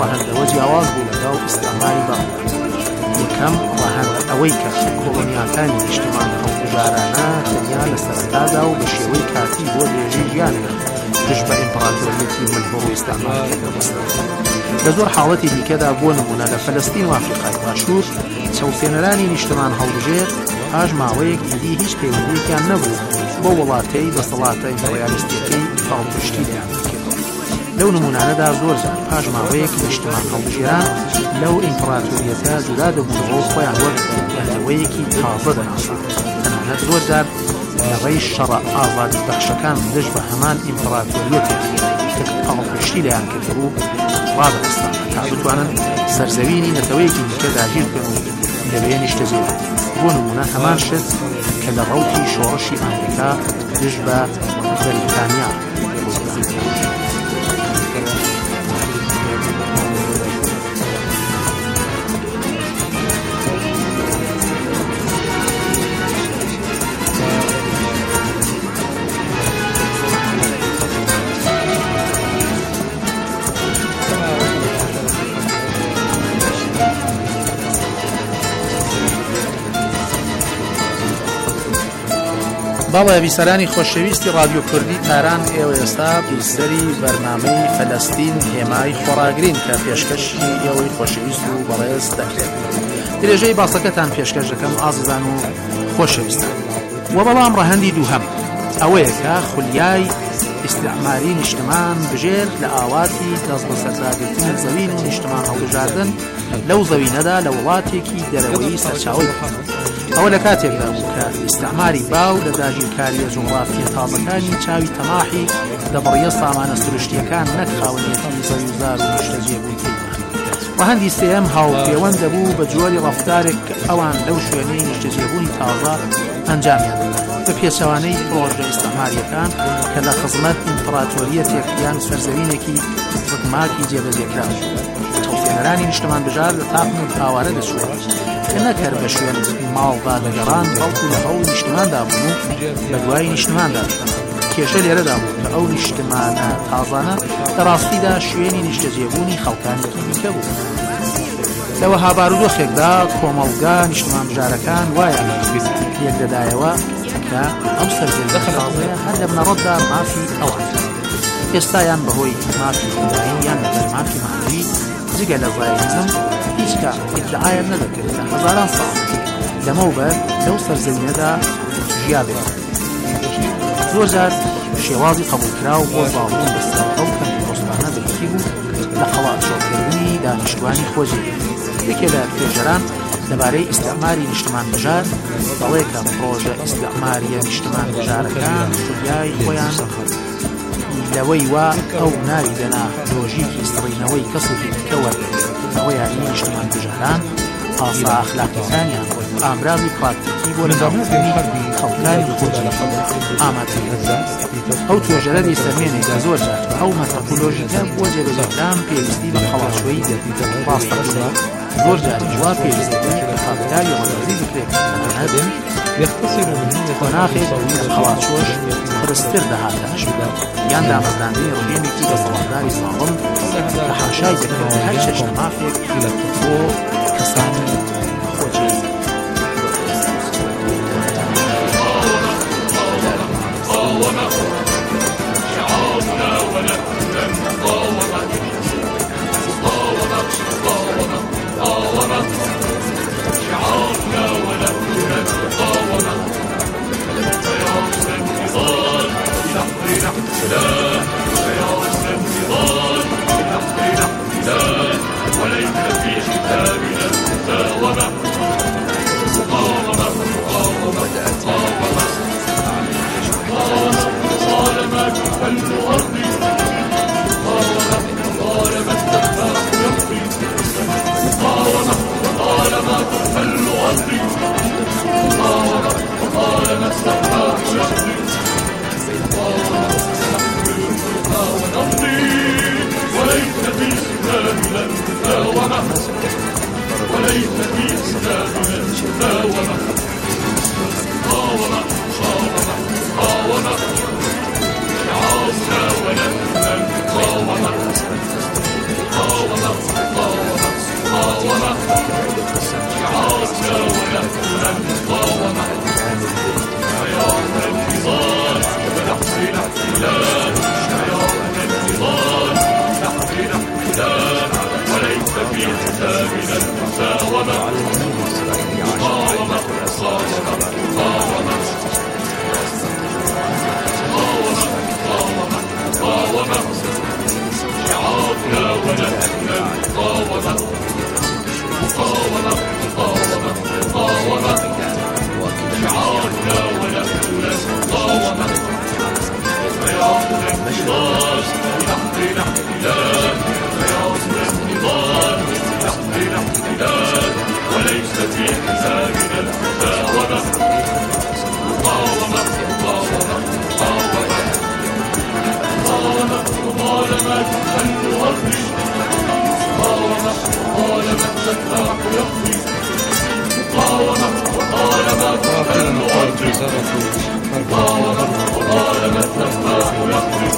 ڕاهەندەوە جیاواز بوو لەگەڵ ئیستعماری باوەڕ. یەکەم ڕاهەند ئەوەی کە کۆڵۆنیاکانی نیشتمان هەڵبژارانە تەنیا لە سەرەتادا و بە شێوەی کاتی بۆ درێژەی ژیانیان پشت بە ئیمپراتۆریەتی ملبەڕ و ئیستعمارەکە بەستەوە. لە زۆر حاڵەتی دیکەدا بۆ نمونە لە فەلەستین و ئافریقای باشوور چەوسێنەرانی نیشتمان هەڵبژێر پاش ماوەیەک دیدی هیچ پەیوەندیەکیان نەبوو بۆ وڵاتەی بەسەڵاتە ئیمپریالیستیەکەی پاڵپشتی لێیان بکرێتەوە. لەو نمونانەدا زۆر جار پاش ماوەیەک نیشتمان هەڵبژێران لەو ئیمپراتۆریەتە جودا دەبوونەوە خۆیان وەک بەندەوەیەکی تازە دەناسان. تەنانەت زۆر جار لەڕێی شەڕە ئازادی بەخشەکان دژ بە هەمان ئیمپراتۆریەتێک کە پاڵپشتی لێیان کردبوو ڕادەوەستان تا بتوانن سەرزەوینی نەتەوەیەکی دیکە داگیر بکەن و لەوێ نیشتەجێران. بۆ نمونە هەمان شت کە لە ڕەوتی شۆڕشی ئەمریکا دژ بە بەریتانیا باڵێ بیسەرانی خۆشەویستی ڕادیۆ کوردی تاران ئێوە ئێستا بیسەری بەرنامەی فەلەستین هێمای خۆراگرین کە پێشکەشی ئێوەی خۆشەویست و بەڕێز دەکرێت. درێژەی باسەکەتان پێشکەش دەکەم ئازیزان و خۆشەویستان. وە بەڵام ڕەهەندی دووهەم ئەوەیە کە خولیای ئیستعماری نیشتمان بژێر لە ئاواتی دەست بە سەرزاگرتن زەوین و نیشتمان هەڵبژاردن لەو زەوینەدا لە وڵاتێکی دەرەوەی سەرچاوی ئەوە لە کاتێکدا بوو کە ئیستعماری باو لە داگیرکاریە جوغرافیە تازەکانی چاوی تەماحی دەبڕیە سامانە سروشتیەکان نەک خاوەنیەتی زەویزار و نیشتەجێبووی ڕەهەندی سێم هاوپەیوەند دەبوو بە جۆری ڕەفتارێک کە ئەوان لەو شوێنەی نیشتەجێبوونی تازە ئەنجامیان بە پێچەوانەی پرۆژە ئیستعماریەکان کە لە خزمەت ئیمپراتۆریەتێک یان سەرزەوینێکی ڕگماکی جێبەجێکراوە. چەوسێنەرانی نیشتمان بژار لە تاقم ئاوارە دەچووە کە نەکەر بە شوێن ماڵدا دەگەڕان بەڵکو لە ئەو نیشتماندا بوون و بە دوای نیشتماندا بکەن. کێشە لێرەدا بوو کە ئەو نیشتمانە تازانە لە ڕاستیدا شوێنی نیشتەجێبوونی خەڵکانێکی دیکە بوو. لەوە هابارودۆخێکدا کۆمەڵگا نیشتمان بژارەکان وایە پێک دەدایەوە کە ئەم سەرزەوینە تازەیە هەر لە بنەڕەتدا مافی ئەوان ئێستایان بەهۆی مافی ئیداری یان لەبەر مافی معنەوی جگە لە ڤایزم هیچ کە ئیدعایان نەدەکرد لە هەزاران ساڵ لەمەوبەر لەو سەرزەوینەدا ژیا بێت. زۆر جار شێوازی قبولکراو بۆ باڵبوون بەسەر ئەو کەمپۆستانە دەرکی بوو لە قەڵاچۆکردنی دانیشتوانی خۆجی. یەکێ لە توێژەران لەبارەی ئیستعماری نیشتمان بژار دەڵێ کە پرۆژە ئیستعماریە نیشتمان بژارەکان خولیای خۆیان لەوەی وا ئەو ناوی دەنا لۆژیکی سڕینەوەی کەسێکی دیکەوە ئەوە یانی نیشتمان بژاران ئاسا ئەخلاقیەکانیان ئامرازی پراتیکی بۆ لەدامەکردنی خەڵکانی خۆجی ئامادەکردن. ئەو توێژەرە دیسەمێنێکە زۆر جار ئەو مەترۆپۆلۆژیکە بۆ جێبەجێکردان پێویستی بە خەڵاشوەیی ڕاستەقینە زۆر جاری وا پێویستەکەی بە کاپیتالی ڕێگەزی بکرێت خۆناخێک خەڵاچۆش پرستر دەهاتە یان دامەزراندنی ڕژێمێکی دەسەڵاتداری ساڵم کە حاشای دەکرێت هەر چەشنە مافێک بۆ کەسانی خۆجێ. وليس في حسابنا في حسابنا المساومة مقاومة شعارنا ونهجنا المقاومة مقاومة مقاومة مقاومة شعارنا ونهجنا المقاومة بياضنا انتظار لحظنا احتلال بياضنا انتظار لحظنا احتلال وليس في حسابنا المساومة مقاومة مقاومة مقاومة مقاومة أن نهرج مقاومة تدفع يقضي مقاومة أن نهرج مقاومة تدفع يقضي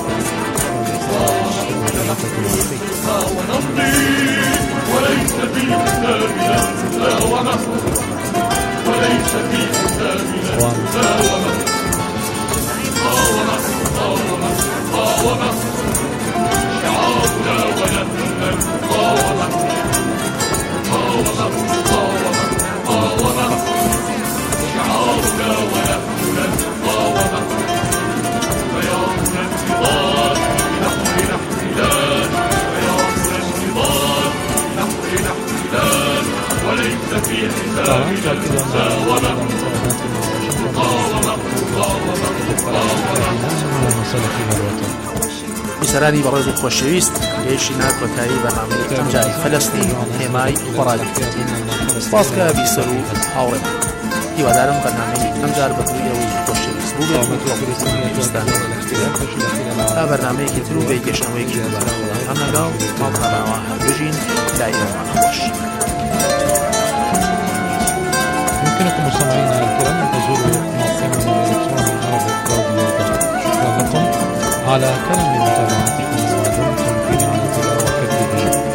ونمضي وليس في حسابنا مساومة وليس في حسابنا مساومة مقاومة مقاومة مقاومة شعارنا ونهجنا المقاومة مقاومة مقاومة مقاومة شعارنا ونهجنا المقاومة بياضنا انتظار لنحرنا احتلال بياضنا انتظار لنحرنا احتلال وليس في حسابنا المساومة مقاومة مقاومة بیسەرانی بەڕێز و خۆشەویست گەیشتی ناکۆتایی بەرنامەی ئەمجاری فەلەستین هێمای خۆراگری سپاسکە بیسەر و هاوڕێ هیوادارم بەرنامەی ئەمجار بەدرویەوەی خۆشەویست بوو بێستان تا بەرنامەیەکی تر و بەیگەشتنەوەیەکی دووبارە هەم لەگەڵ ماڵپەڕاوە هەڵبژین لای ئێوانە خۆش. يمكنكم مستمعينا الكرام أن تزوروا موقعنا الإلكتروني شكرا لكم على كلام متابعتكم ودمتم في نعمة الله وفضله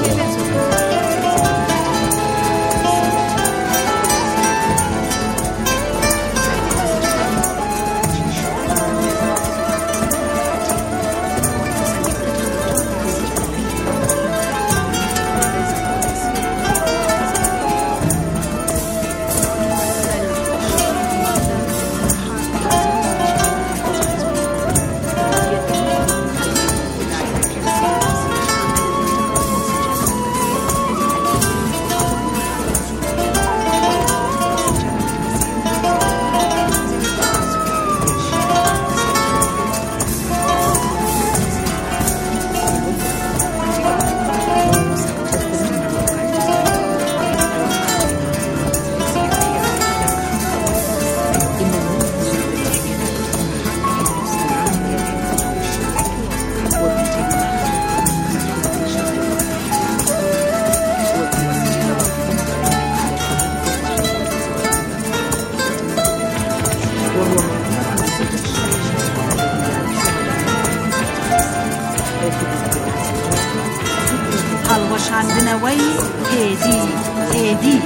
هەڵوەشاندنەوەی ئێدی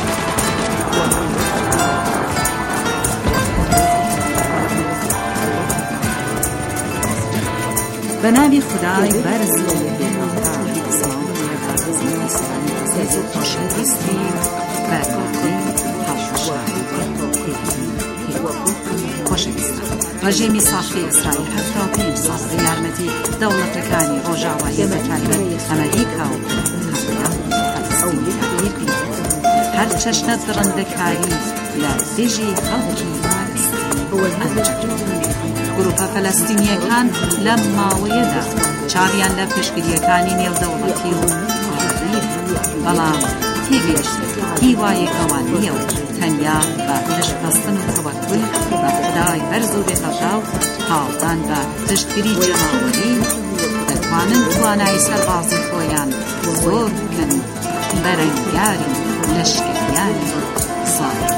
بە ناوی خودای بەرز و بێماقاتی ئیسلامی خۆشەویستی بەرگۆڕی خۆشەویستان ڕژێمی ساختی ئیسرائیل 75 ساڵ بە یارمەتی دەوڵەتەکانی ڕۆژاوایی بەتایبەت ئەمریکا و هەر چەشنە درڕندەکاری لە دژی خەڵکی گروپە فەلەستینیەکان لەم ماوەیەدا چاویان لە پشتگیریەکانی نێودەوڵەتی و بەڵام تێگەیشت هیوایەکەوان نییە و تەنیا بە پشتبەستن و تەوەکل بە خودای بەرز و بێتەژاو هاوڵدان بە پشتگیری جەماوەری دەتوانن توانای سەربازی خۆیان زۆر بکەن بەرەنگاری لەشکریانی ساڵی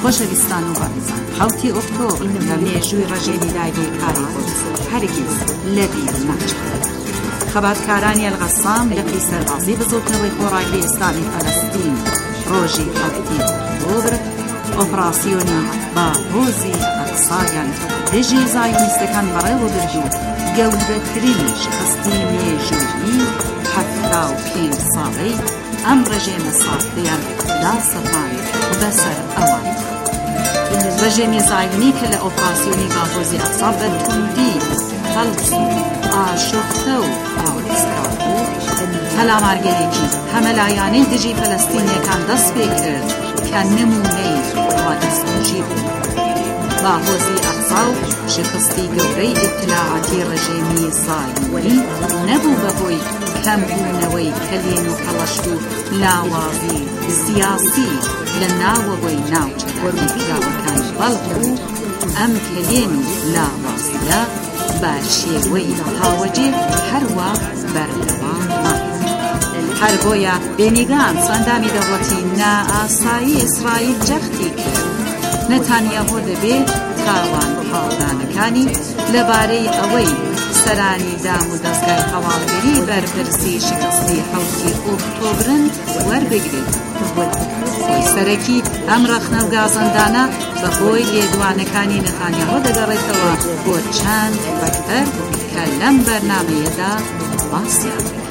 خۆشەویستان و بەڕێزان، 7 ئۆکتۆبر لە مێژووی ڕژێمی داگیرکاری قودس هەرگیز لەبیر ناچێت. خەباتکارانی ئەلغەسام لەقی سەربازی بزوتنەوەی خۆڕاگری ئێسلامی فەلەستین ڕۆژی 7 ئۆکتۆبر ئۆپراسیۆنی باهۆزی ئەقسایان دژی زایۆنیستەکان بەڕێوە بردو گەورەترین شکستی مێژوویی 75 ساڵەی ئەم ڕژێمە ساختەیان داسەپان بەسەر ئەوان. ڕژێمی زایۆنی کە لە ئۆپراسیۆنی باهۆزی ئەقسا بە توندی هەڵس و ئاشۆفتە و ئاوەسترا بوو، هەلامارگەرێکی هەمەلایانەی دژی فەلەستینیەکان دەست پێ کرد کە نمونەی ڕادەسوژی بوو. باهۆزی ئەقسا و شکستی گەورەی ئیتلاعاتی ڕژێمی زایۆنی نەبوو بەهۆی کەمبوونەوەی کەلێن و هەڵەشت و لاوازی سیاسی لە ناوەوەی ناوچەکانی کراوەکان، بەڵکو ئەم کەلێن و لاوازیە بە شێوەی هاوەجێ هەروە بەردەوام ماند. هەر بۆیە بێنیگان سەندانی دەوڵەتی نائاسایی ئیسرائیل جەختی کرد. نەتانیاهۆ دەبێت تاوان هاوڵانەکانی لەبارەی ئەوەی سەرانی دام و دەستگای هەواڵگەری بەرپرسی شکستی 7 ئۆکتۆبرن وەربگرێت. خۆی سەرەکی ئەم ڕەخنە و گازەندانە بەهۆی لێدوانەکانی نەتانیاهۆ دەگەڕێتەوە بۆ چەند فەکتەر کە لەم بەرنامەیەدا باسییان کرد.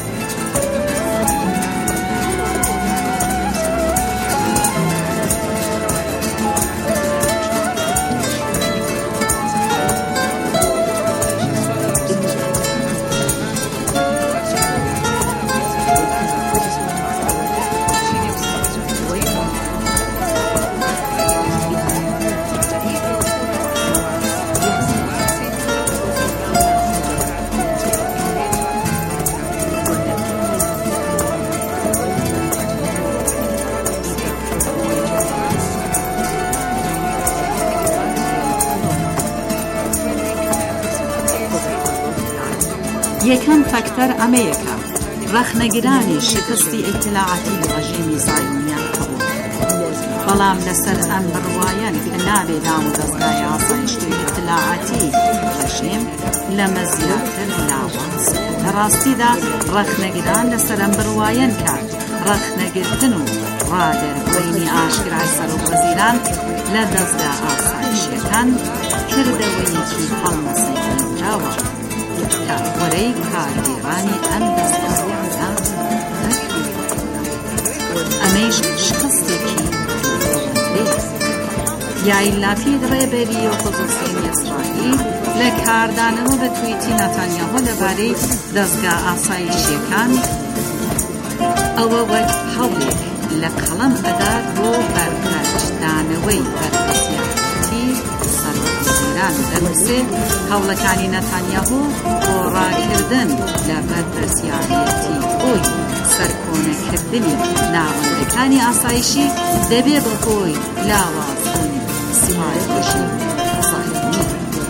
یەکەم فەکتەر ئەمەیەکە ڕەخنەگرانی شکستی ئیتلاعاتی ڕژێمی زایۆنیان هەبوو، بەڵام لەسەر ئەم بڕوایەن کە نابێ دام و دەستگای ئاسایشتی ئیتلاعاتی ڕژێم لەمە زیاتر لاواز. لە ڕاستیدا ڕەخنەگران لەسەر ئەم بڕوایەن کە ڕەخنەگرتن و ڕادەربوونی ئاشکرای سەرۆکوەزیران لە دەستگا ئاسایشیەکان کردەوەیەکی هەڵمەسەنجاوە کە وەرەی کارگێڕانی ئەم دەستگاوانە دەکرێت. ئەمەیش شکستێکی یایر لاپید ڕێبەری ئۆپۆزیسیۆنی ئیسرائیل لە کاردانەوە بە توییتی نەتانیاهۆ لەبارەی دەستگا ئاسایشیەکان ئەوە وەک هەوڵێک لە قەڵەم ئەدات بۆ بەرپەرچدانەوەی بەرپرسیارەتی سەرۆکوەزیران دەنووسێت هەوڵەکانی نەتانیاهۆ بۆ ڕاکردن لە بەرپرسیارەتی خۆی سەرکۆنەکردنی ناوەندەکانی ئاسایشی دەبێ بەهۆی لاوازبوونی سیمایەتی زایۆنی.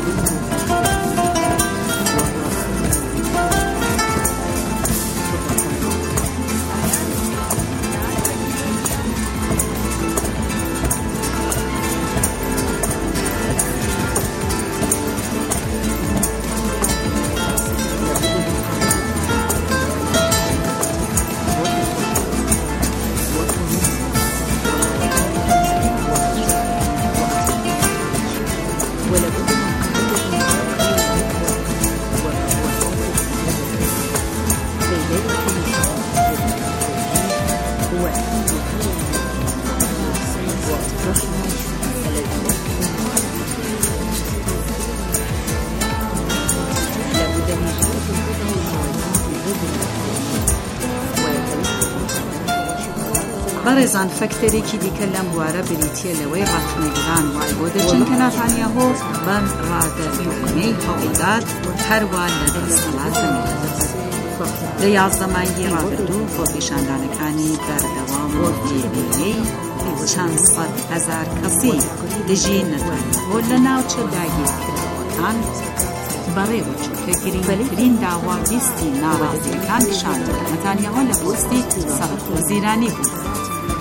بەڕێزان فەکتەرێکی دیکە لەم بوارە بریتیە لەوەی ڕەخنەگران وای بۆ دەچن کە نەتانیاهۆ بەم ڕادەربوونەی هەوڵدات هەروە لە دەسەڵاتەوە. لە 11 مانگی ڕابردوو خۆپیشاندانەکانی بەردەوام و دێنێی چەند سەد هەزار کەسی دژی نەتانیاهۆ لە ناوچە داگیرکراوەکان بەڕێوە چوو کە گرنگترین داوا لیستی ناڕازیەکان پیشاندان نەتانیاهۆ لە پۆستی سەرۆکوەزیرانی بوو.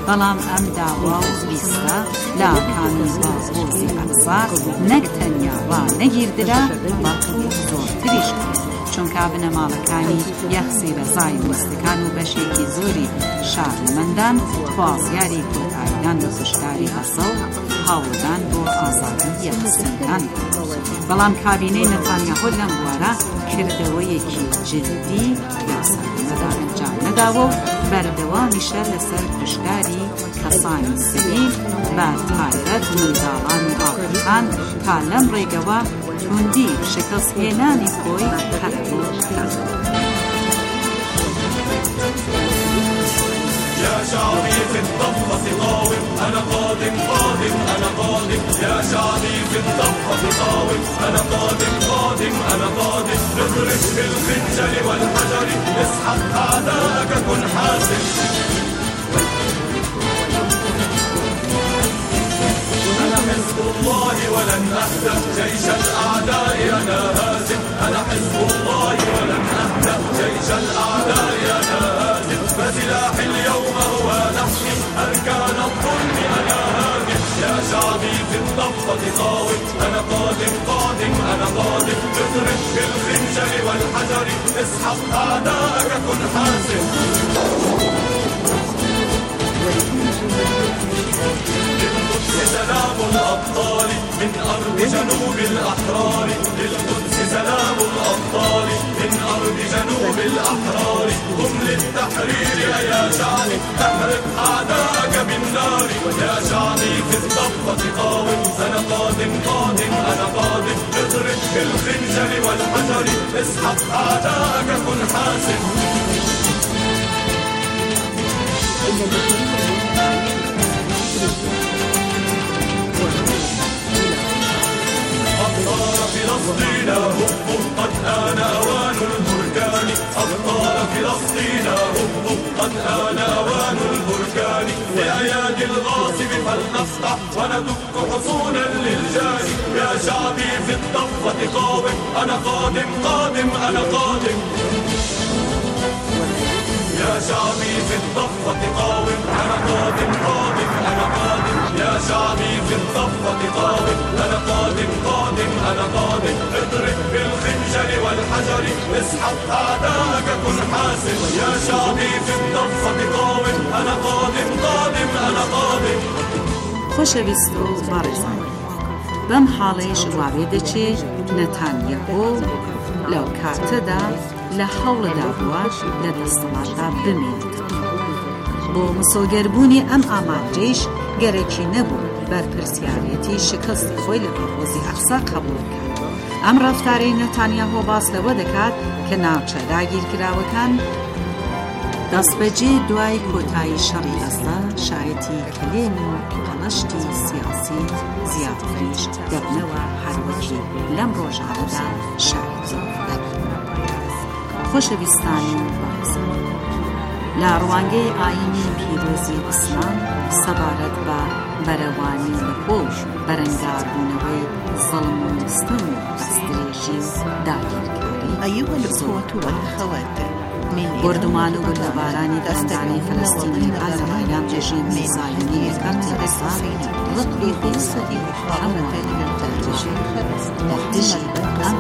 بەڵام ئەم داوا و ویستە لاکانی بازبۆزی ئەقسا نەک تەنیا ڕانەگیردرا بەڵکو زۆرتریش کرد چونکە بنەماڵەکانی یەخسی ڕێزای ویستەکان و بەشێکی زۆری شارمەندان خوازیاری کۆتاییدان بە کوشتاری هەسەڵ هاوڵدان بۆ ئازادی یەخسیەکان بەڵام کابینەی نەتانیاهۆ لەم بوارە کردەوەیەکی جدی یاسانەمەدا ئەنجام نەداوە و بەردەوامیشە لەسەر کوشتاری کەسانی سیڤیل بە تایبەت منداڵان و ئاغاخان تا لەم ڕێگەوە توندی شکستهێنانی خۆی هەربوو يا شعبي في الضفة قاوم أنا قادم قادم أنا قادم يا شعبي في الضفة قاوم أنا قادم قادم أنا قادم اضرب بالخنجر والحجر اسحق أعداءك كن حاسم أنا حزب الله ولن أهدأ جيش الأعداء أنا هازم أنا حزب الله ولن أهدأ جيش الأعداء أنا هازم فسلاحي اليوم هو لحمي أركان الظلم أنا هاجم يا شعبي في الضفة قاوم أنا قادم قادم أنا قادم اضرب بالخنجر والحجر اسحق أعداءك كن حاسم للقدس سلام الأبطال من أرض جنوب الأحرار للقدس سلام الأبطال من أرض جنوب الأحرار قم للتحرير يا شعبي احرق أعداءك بالنار يا شعبي في الضفة قاوم أنا قادم قادم أنا قادم اضرب بالخنجر والحجر اسحق أعداءك كن حاسم أبطال فلسطين هبوا قد آن أوان البركان أبطال فلسطين هبوا قد آن أوان البركان بأيادي الغاصب فلنفتح وندك حصونا للجاني يا شعبي في الضفة قاوم أنا قادم قادم أنا قادم يا شعبي في الضفة قاوم أنا قادم قادم أنا قادم يا شعبي في الضفة قاوم أنا قادم قادم أنا قادم اضرب بالخنجر والحجر اسحق أعداءك كن حاسم يا شعبي في الضفة قاوم أنا قادم قادم أنا قادم خۆشەویست و بەڕێزان بەم حاڵەیەش واوێ دەچێت نەتانیاهۆ لەو کاتەدا لە هەوڵەدا بووە لە دەسەڵاتدا بمێنێت بۆ مسۆگەربوونی ئەم ئامانجەیش گەرەکی نەبوو بەرپرسیارەتی شکستی خۆی لە بەڕۆزی ئەقسا قبول بکات ئەم ڕەفتارەی نەتانیاهۆ باس لەوە دەکات کە ناوچە داگیرکراوەکان دەستبەجێ دوای کۆتایی شەڕی ئەستا شایەتی کلێن و هەڵەشتی سیاسی زیاتریش دەبنەوە هەروەکی لەم ڕۆژانەدا شایەتی خۆشەویستانی بەڕێزان لە ڕوانگەی ئاینی پیرۆزی ئیسلام سەبارەت بە بەرەوانی لەخۆ و بەرەنگاربوونەوەی زەڵم و ستەم و دەستدرێژی و داگیرکاری بردومان و بەردەبارانی دەستانی فەلەستینی ئازەمایان ڕێژیمی زایۆنیەکان تێبەسا ڕقی خۆسەری هەموو دەرجێ دەردژی ئەم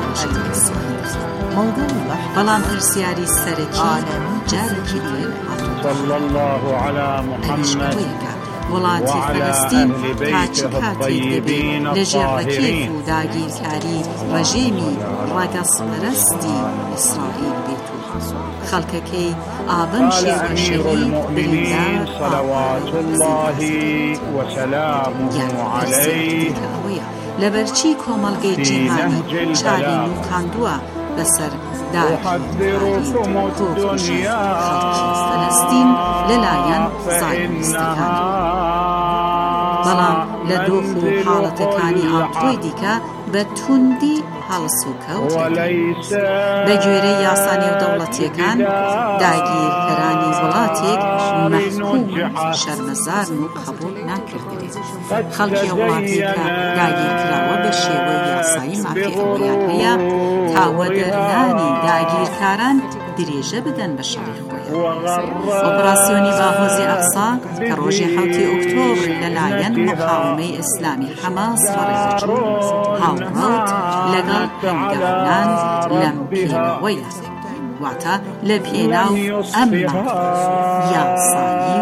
بەڵام پرسیاری سەرەکی جارێکی دیگر صلى الله على محمد وڵاتی فەلەستین کاچ کاتێک دەبێت لە ژێڕەکێک و داگیرکاری ڕەژێمی ڕەگەزپەرستی ئیسرائیل بێت و خەڵکەکەی ئابەم شێوەشەهی بریندار صلوات الله وسلامه عليه لەبەرچی کۆمەڵگەی جیهانی چاوی نوقاندووە بەسەر أحذركم الدنيا فلسطین لەلایەن زایۆنیستەکان بەڵام لە دۆخ و حاڵەتەکانی ئاڵتۆی دیکە بە توندی هەڵسوکەوت بە گوێرەی یاسا نێودەوڵەتیەکان داگیرکەرانی وڵاتێک مەحکوم شەرمەزارن و قبول ناکردرێت خەڵکی وڵاتی کە داگیرکراوە بە شێوەی یاسایی مافی ئەوەیان هەیە تاوەدەرنانی داگیرکاران درێژە بدەن بە شەڕی خۆیان. ئۆپراسیۆنی باهۆزی ئەقسا کە ڕۆژی 7 ئۆکتۆبر لەلایەن مقاومەی ئیسلامی حەماس ڕێژەچوو هاوڕات لەگەڵ هەنگاوان لەم پێنەوەیە، واتە لە پێناو ئەمما یاسایی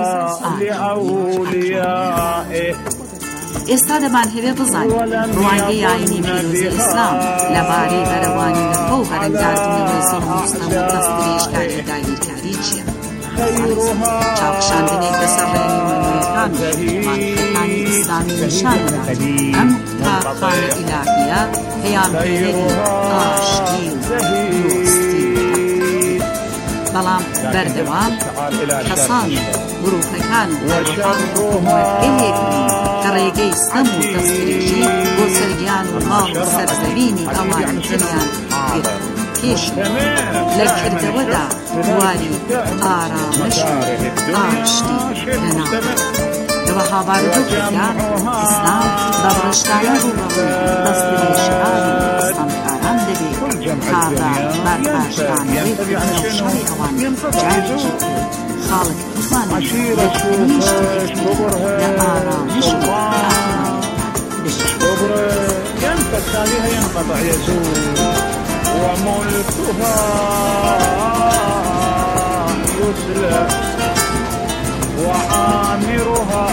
ئێستا دەمانهەوێ بزانین ڕوانگەی ئاینی پیرۆزی ئیسلام لەبارەی بەرەوانی نرخە و هەرەنگاردنەوەی زۆر مستەم و دەست درێژکاری و داگیرکاری چییە؟ چاوشاندنێک لەسەر ڕێنی وەنوێیەکان و مانەکانی ئیسلامی نیشانەدات ئەم قوتابخانە ئیلاهیە پەیامهێنەری ئاشتی و دۆستی بەڵام بەردەوام کەسان و گروپەکان و هەرخان وەرگەیەک کە ڕێگەی سەم و دەستدرێژی بۆ سەرگیان و ماڵ و سەرزەوینی ئەوانی تریان پێش لە کردەوەدا واری ئارامش و ئاشتی لەناوە. لەوە هاواردووکەدا ئیسلام بە بڕشتانە ڕووڕەوەی دەستدرێژکار و ئەستەمکاران دەبێت تا بە بەرپاشدانەوەی نەوشەی ئەوان جارێکی خاڵک بتوانێت یەکتریشتی لە ئارامش و وملكها يسلب وعامرها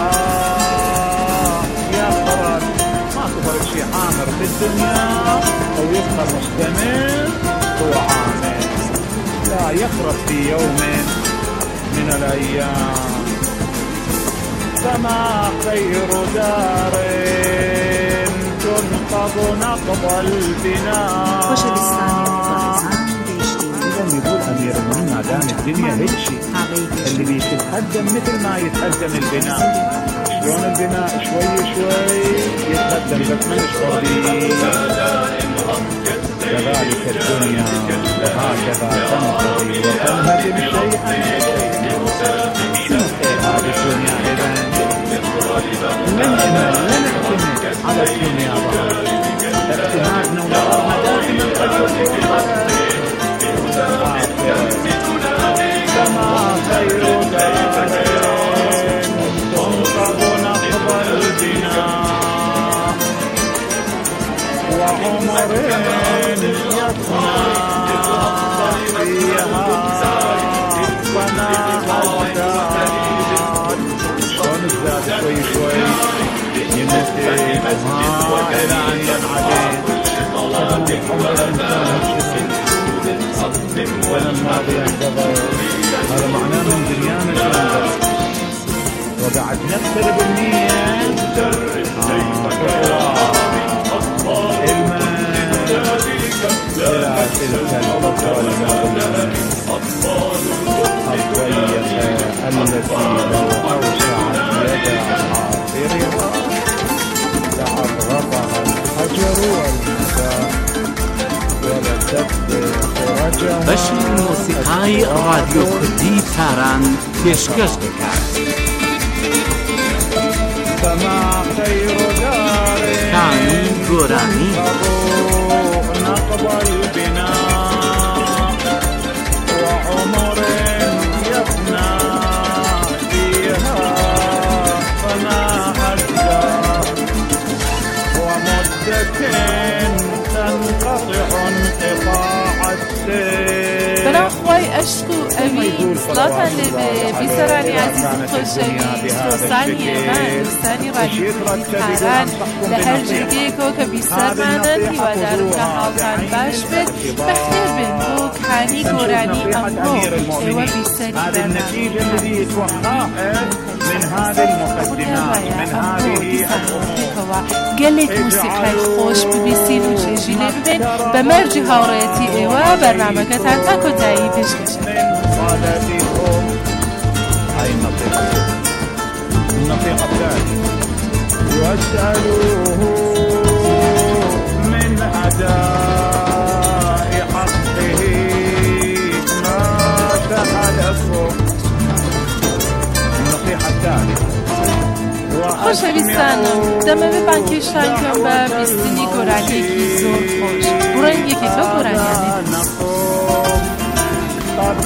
يخرج. ما تفرق شيء عامر في الدنيا أو يبقى مستمر، هو عامر لا يخرج في يوم من الأيام. فما خير دار تنقض نقض البناء. يقول أمير المؤمنين ما دام الدنيا هيك شيء اللي بيتقدم مثل ما يتقدم البناء. شلون البناء شوي شوي يتقدم بس مش قريب. كذلك الدنيا وهكذا تنقضي وتنهدم شيئا شنو خير هذه الدنيا إذا لن نعتمد على الدنيا اعتمادنا ونظرنا دائما قد يكون كما خير دار تنقض نقض البناء وعمر يفنى فيها فنا أزداد. شلون ازداد شوي شوي ينتهي إلى أن ينعدم ولا الماضي انتظر. هذا معناه من دنيانا شنو وقعد نقترب النية إلى تلك الفترة الماضية الضيقة التي لو أوسعت يدها عاطرها لأضغطها الحجر والمساء. بەشی مۆسیقای ڕادیۆ کوردی تاران پێشکەش دەکات. کانی گۆرانی بەناوخوای عەشق و ئەوی سڵاتان لێبێ بیسەرانی عەزیز و خۆشەویست دۆستانی ئێمە دۆستانی ڕادیۆ کوردی تاران لە هەر جێگەیەکەوە کە بیسەرمانن هیوادارم کە حاڵتان باش بێت بەخێر بێن بۆ کانی گۆرانی ئەمڕۆ ئێوە بیسەری من هذه المقدمات من هذه گەلێک موسیقای خۆش ببیستین و چێژی لێ ببێن بە مەرجی هاوڕێتی ئێوە بەرنامەکەتان تا کۆتایی پێشکەشە. هاي النطيقة الثانية واسألوه من أداء حقه ما تحلفوا. النصيحة الثالثة خۆشەویستانم دەمەوێت بانکێشان کەم بە بیستنی گۆرانیەکی زۆر خۆش. ڕەنگێکی تۆ گۆرانیانێت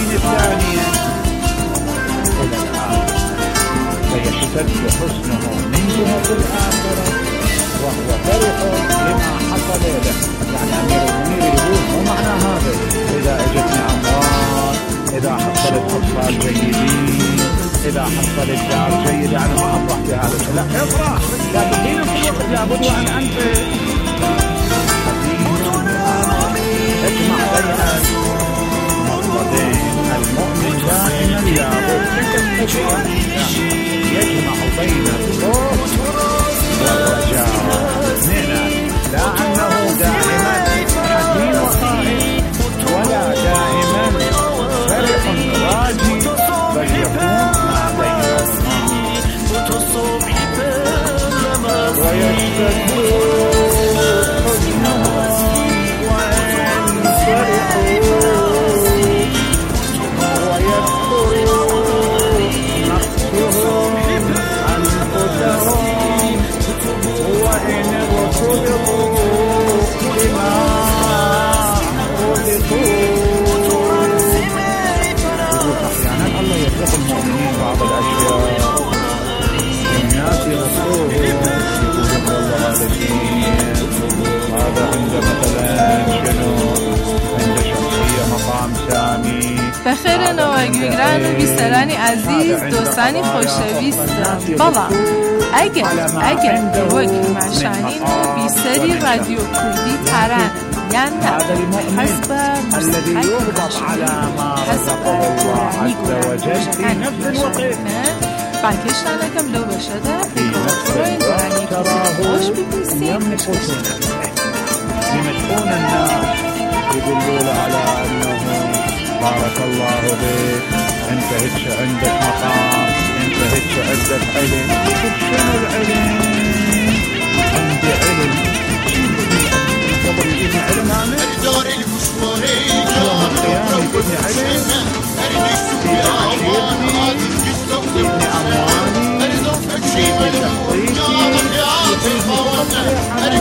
السنين الثانية إلى الآخرة، فيشتد حسنه من جهة الآخرة وهو فرح لما حصل له. يعني أمير المؤمنين يقول مو معنى هذا إذا اجتني أموال، إذا حصلت أطفال جيدين، إذا حصلت دار جيدة، أنا ما أفرح بهذا. لا افرح، لكن في نفس الوقت لابد وأن أنفق. اجمع بين مطلبين. المؤمن دائما لابد يجمع بين الخوف والرجاء. لا أنه دائما حزين وخائف، ولا دائما فرح راجي، بل يكون مع بين ويشتد حزنه وينفرح ويذكر نفسهم أنفسهم وإن ارتبطوا بما أحيانا الله يخلق المؤمنين بعض الأشياء، الناس يغفروه يقولون والله هذا شيء، هذا عند مثلا شنو، عند شخصية مقام سامي. بەخێرەوە گوێگران و بیسەرانی عزیز، دۆستانی خۆشەویستم. بەڵام ئەگەر وەک ماشانین و بیسەری رادیۆ کوردی تاران یان نا حەسب بە موسیقای حەسب بە گۆرانی گۆرانیەکان بانکێشتانەکەم لەو بەشەدا ئێکەوەڕۆین گۆرانی خۆش بپرسیم. يمدحون الناس يقولون على أنه بارك الله بك، انت هيك عندك مقام، انت هيك عندك علم. شنو العلم؟ عندي علم. قبل يجيني علم هذا يوم القيامة يجيني علم، يجيني عشيرتي، يجيني أموالي، يجيني تخطيطي، يجيني عمل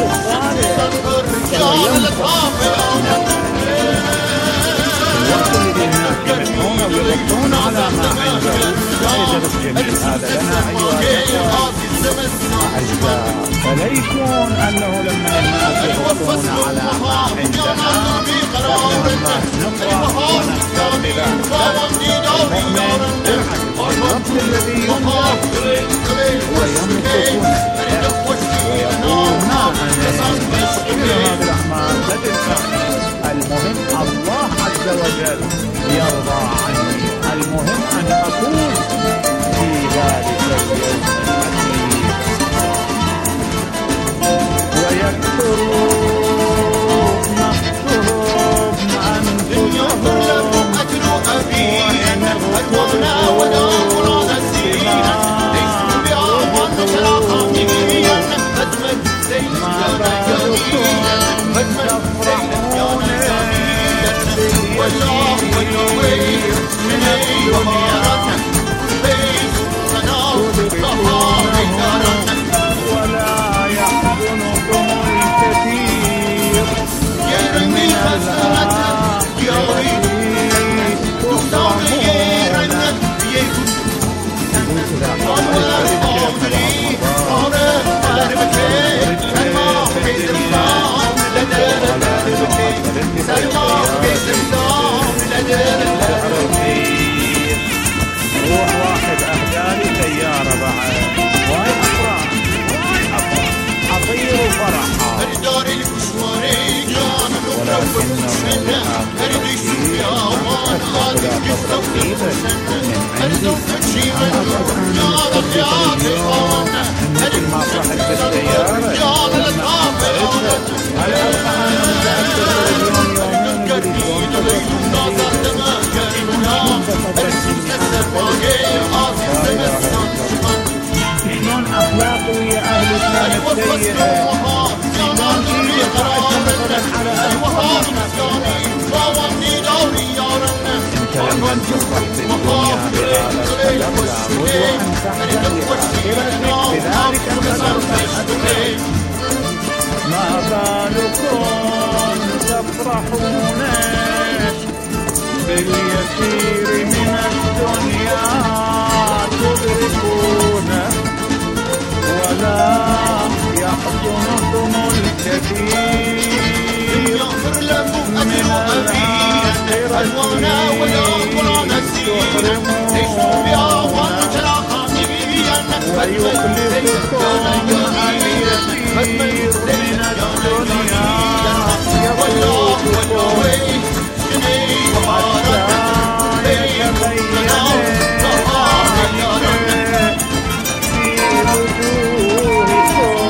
الصالح. الناس يمدحون ويغطون على ما عنده، لا يجب الجميل. هذا لنا أيها الأخوة أعزاء، فلا يكون أنه لما الناس يغطون على ما عندنا فإنما نفرح ونختار بذلك. المؤمن الرب الذي يمدح ويمسكون ويقول ما أنا كل هذه الأعمال لا تنفعني. المهم الله عز وجل يرضى عني، المهم أن أكون في ذلك اليوم الحكيم. ويكثر نفسهم أنفسهم وإن ارتبطوا ما بعدكم تفرحون من الدنيا ولا يحزنكم الكثير من الآخرة روح واحد أهداني سيارة بعد واي أفراح أطير فرحا ولكنه مثل ما فرحت بالسيارة لما أفرحت هل أبقى أنا متأثر اليوم شلون أخلاقي ويا أهلي كانت سيئة، شلون فيني فرحت مثلا على أهلي. انت لما تفرح بالدنيا بهذا القدر لابد وأن تحزن لآخرتك بذلك القدر فرحتك. ما بالكم تفرحون باليسير من الدنيا تدركون ولا يحزنكم الكثير يغفر لكم أجر أبيا ألوانا والأقران السير ليسوا بها وانجرى خاطبيا ويخلصكم اليسير من الدنيا والله والوي حتى يتبين في وجوهكم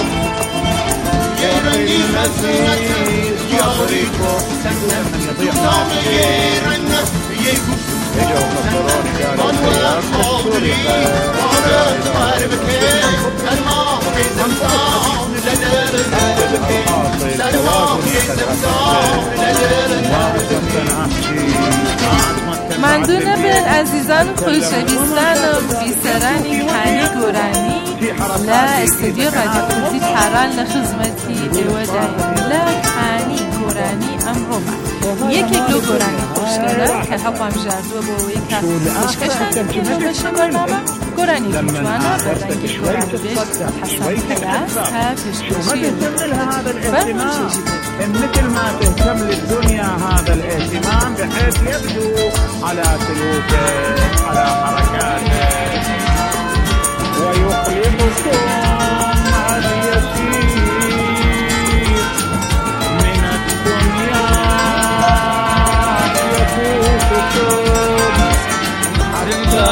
ممنونم به عزیزان خوشویستانم بیسرانی پانی گورانی لا استودیو رادیو کردی تهران لخدمتی ایودای لا پانی گورانی امروز یکی گلو گورانی خوشگله که هفام جردو بوی که پیشکشن که بشه برنامه گورانی میتوانا برنگی گورانی بش حسن پیاس ها پیشکشی مثل ما تهتم للدنيا هذا الاهتمام بحيث يبدو على سلوكه على حركاته ويخلقكم اليسير من الدنيا يفوتكم حتى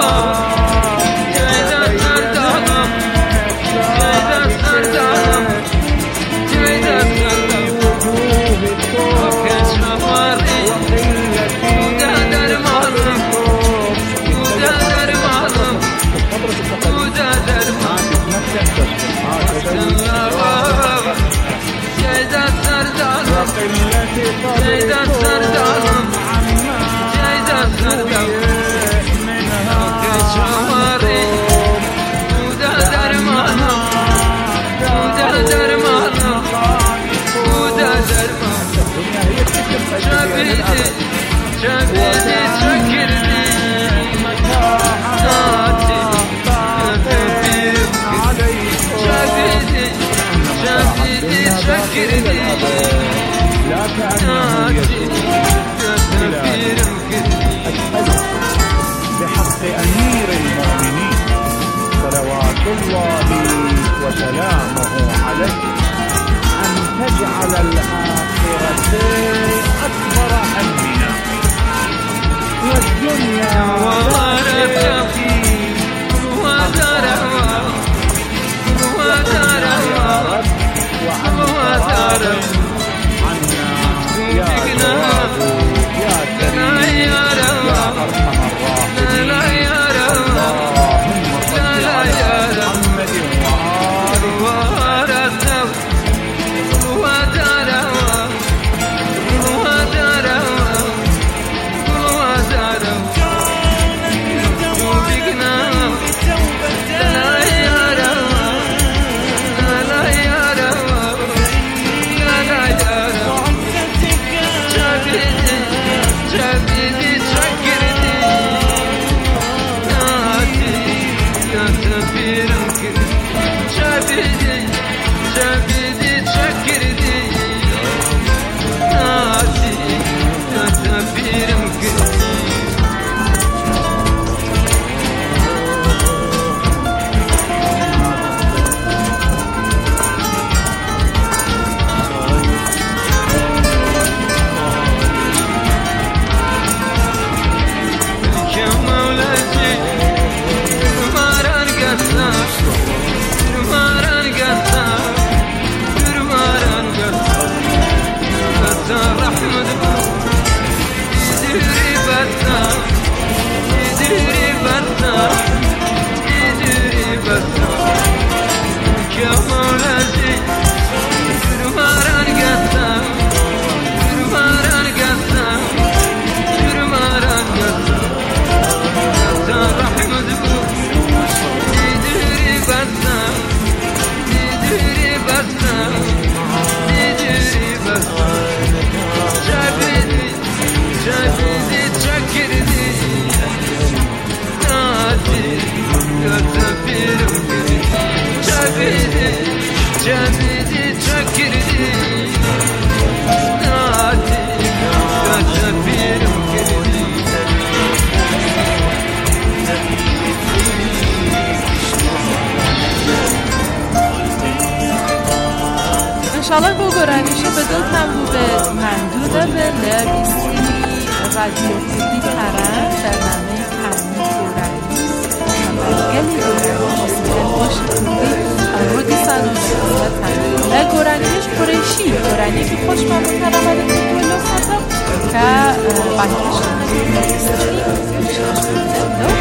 بحق أمير المؤمنين صلوات الله وسلامه عليه أن تجعل الآخرة أكبر همنا والدنيا گرانیش بدون تنبوه مندوده به لبیستی رادیو کردی تران برنامه پرمی گرانیش گلی گرانیش باش کردی رودی سانو بسیارتن لگرانیش پرشی گرانی که خوش ممنون تراملی کنترل سازم که بانکش نمیدونستی شش کنده دو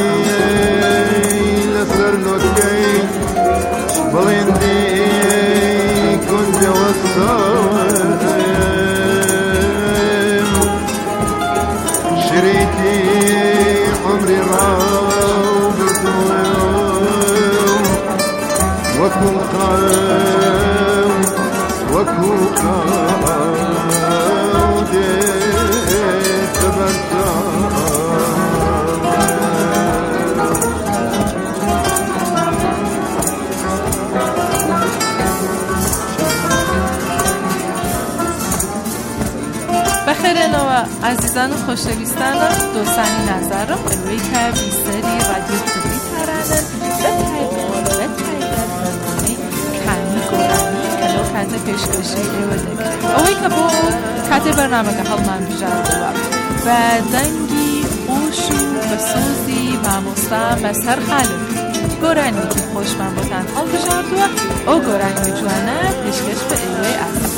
لسر نوتكي بلندي كنت والصائم شريتي عمري راو بالدوام وكو قام وكو قام ديت بخیرنەوە عزیزان و خۆشەویستانم دۆسانی نازارم بەوەی کە بیسەری ڕادیۆ کوردی تارانن بەتایبەت بەرنامەی کانی گۆرانی کە لەو کاتە پێشکەشی ئێوە دەکرێت ئەوەی کە بۆ کاتێ بەرنامەکە هەڵمان بژاردووە بە دەنگی خۆش و بە سۆزی مامۆستا مەسهەر خالد گۆرانێکی خۆشمان بۆتان هەڵبژاردووە ئەو گۆرانی جوانە پێشکەش بە ئێوەی ئاسان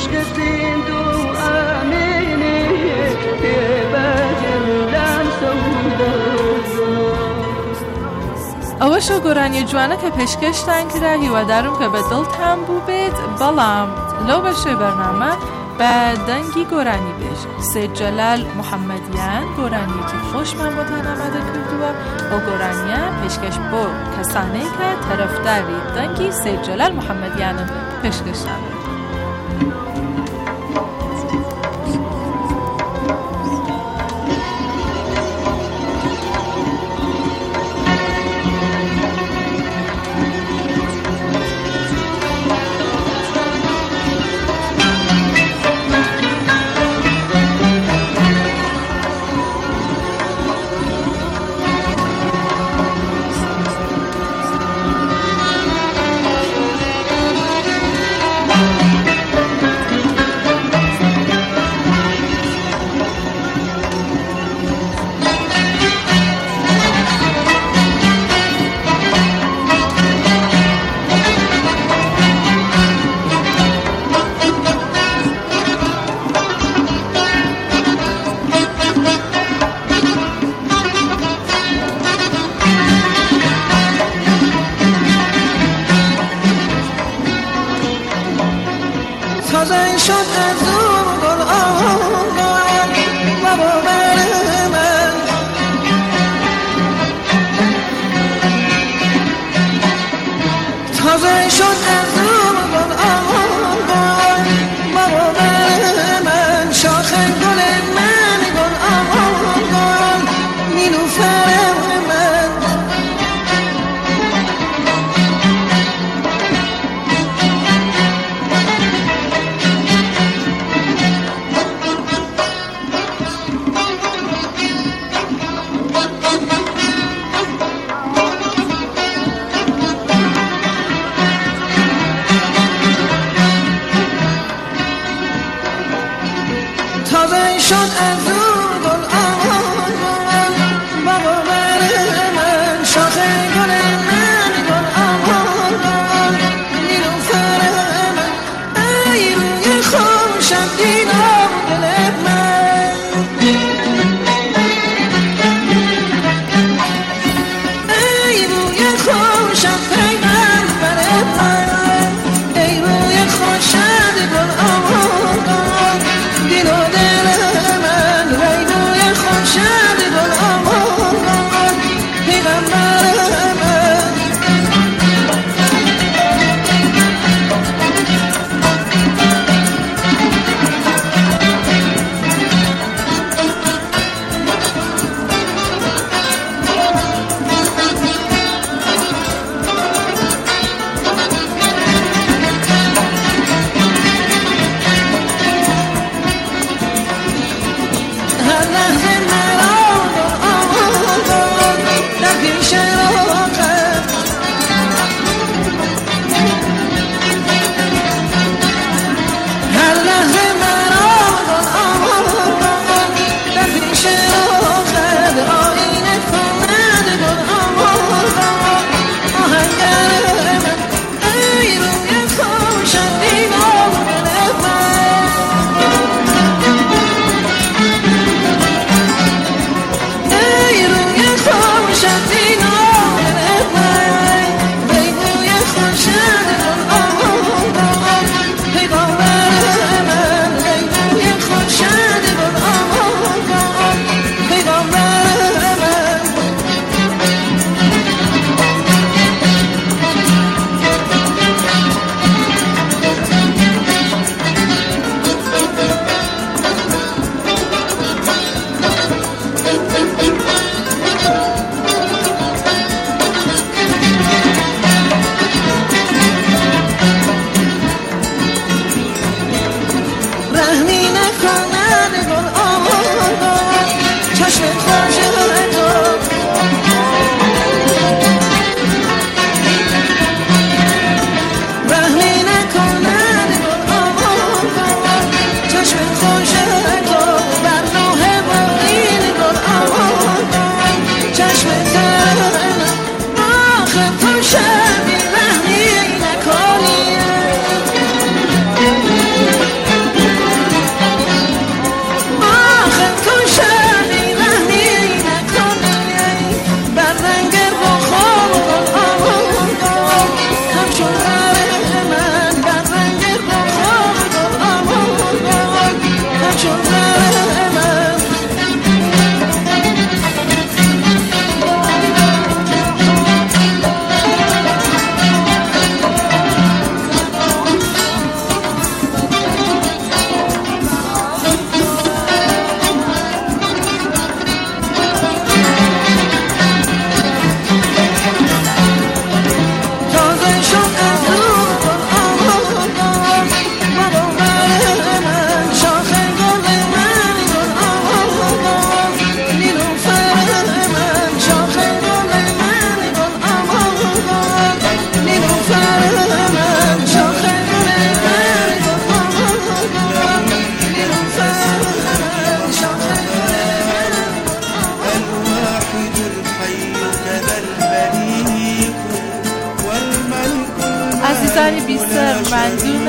ئەوەشە گۆرانی جوانە کە پێشکەشتان کرا هیوادارم کە بە دڵتان بوو بێت بەڵام لەو بەشێ بەرنامە بە دەنگی گۆرانی بێژ سید جەلال محەممەدیان گۆرانیەکی خۆشمان بۆتان ئامادە کردووە ئەو گۆرانیە پێشکەش بۆ کەسانەی کە تەرەفداری دەنگی سید جەلال محەممەدیانن پێشکەشتان بێت.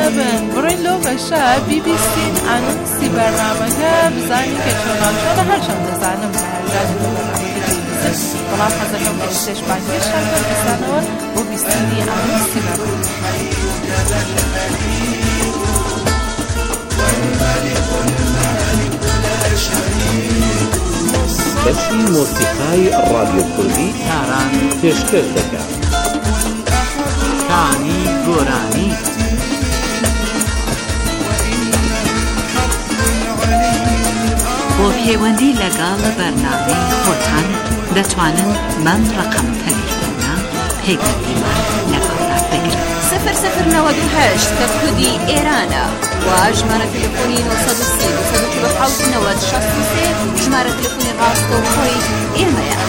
بن بڕۆین لۆ بەشە بیبیستین ئانونسی بەرنامەکە بزانین کە چۆناچۆنە هەرچەند دەزانم هەرجان بەرنامەکە دەیبیستن بەڵام حەزەکەم لە شتێش بانگێشتان کەم بستانەوە بۆ بیستنی ئانونسی بەشی مۆسیقای ڕادیۆ کوردی تاران پێشکەش دەکات. کانی گۆرانی بۆ پەیوەندی لەگەڵ بەرنامەی خۆتان دەتوانن بەم ڕقەم تەلەفۆنە پەیوەندیمان لەگەڵدا بگرن. 0098 کە کودی ئێرانە و ژمارە تەلەفۆنی 930 ژمارە تەلەفۆنی ڕاستەوخۆی ئێمەیە.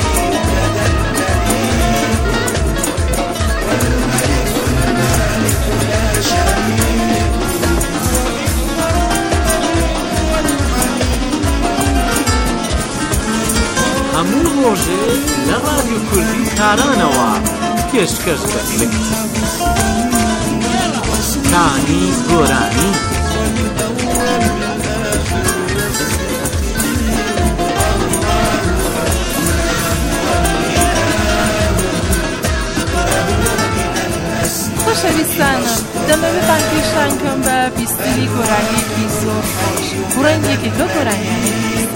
هەموو ڕۆژێ لە ڕادیۆ کوردی تارانەوە پێشکەش دەکرێت. کانی گۆرانی خۆشەویستانم دەمەوێت بانگێشتان کەم بە بیستنی گۆرانیەکی زۆر خۆش بڕۆین یەکێک لەو گۆرانیانە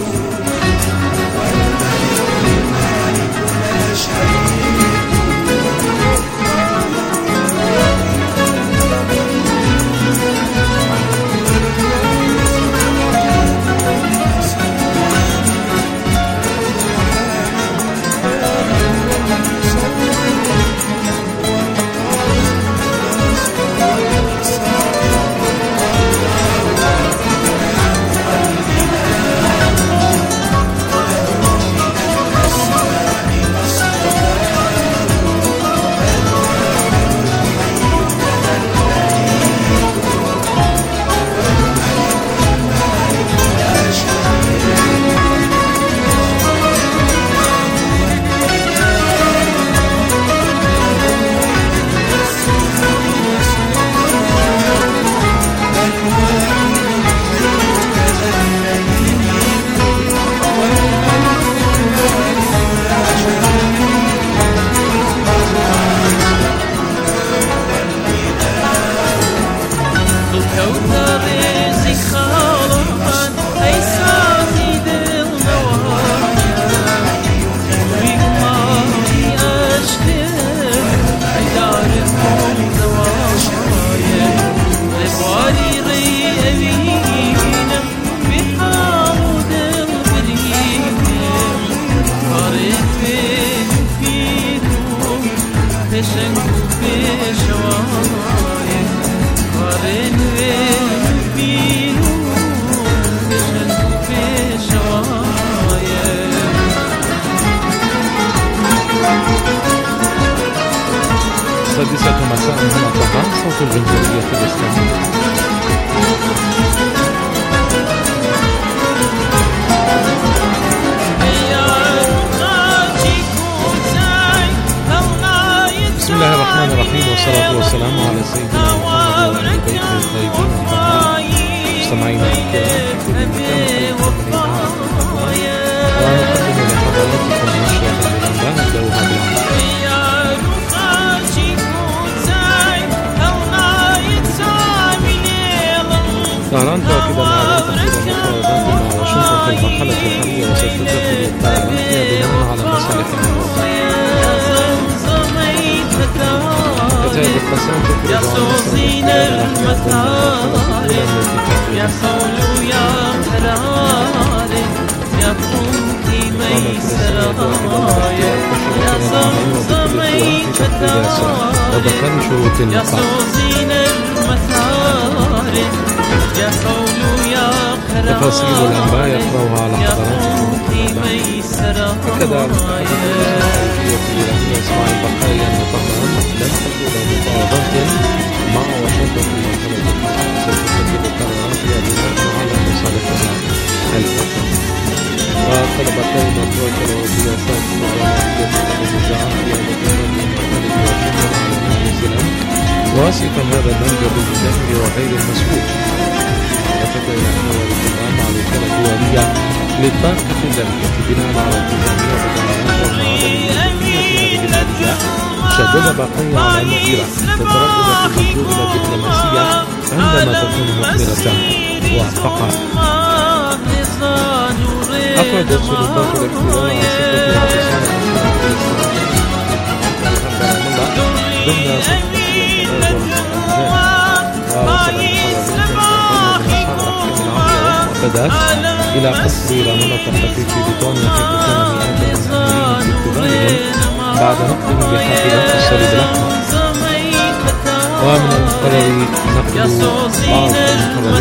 السادسة مساء هنا طهران صوت الجمهورية الإسلامية. بسم الله الرحمن الرحيم والصلاة والسلام على سيدنا محمد وعلى بيته الطيبين الطاهرين. مستمعينا الكرام في كل مكان ونقدم لحضراتكم نشرة الأنباء نبدأها بالعنف. طهران تؤكد على تحرير المفاوضات مع واشنطن في المرحلة الحالية وستتخذ قراراتها بناء على مصالح المواطن. كتائب القسام تفرض عن مصر يا صولو يا حراري يا فوقي ميسرايا يا صمصمي وبقر شروط النقاط تفاصيل الأنباء يقرأها على حضراتكم. أكد الرئيسية الإيرانية إسماعيل بقايا أن طهران لن تخوض مفاوضات مع واشنطن في مرحلة ستتخذ قراراتها بناء على مصالحها الوطنية. وطلب كلمة توكل وسياسات دبلوماسية النزاع في مرحلة واشنطن على نيوزيلندا واصفا هذا المنجد المزدهر وغير المسبوق. لفت إلى أن والد الأمام مع الوكالة الدولية للطاقة الذرية بناء على التزامية بالضمانات والمعادن الوطنية في هذه الآلية شدد بقية على أن إيران تتردد في اللجوء إلى الدبلوماسية عندما تكون مثمرة وفقط. أفردت سلطات الاحتلال عن سقوط اعتصام ضمن صفقة إلى قصر راملة الخفيف في بريطانيا، حيث كان مئات المهاجرين في اتباعهم بعد نقلهم بحافلات الصليب الأحمر. ومن المقرر نقل بعض المقررين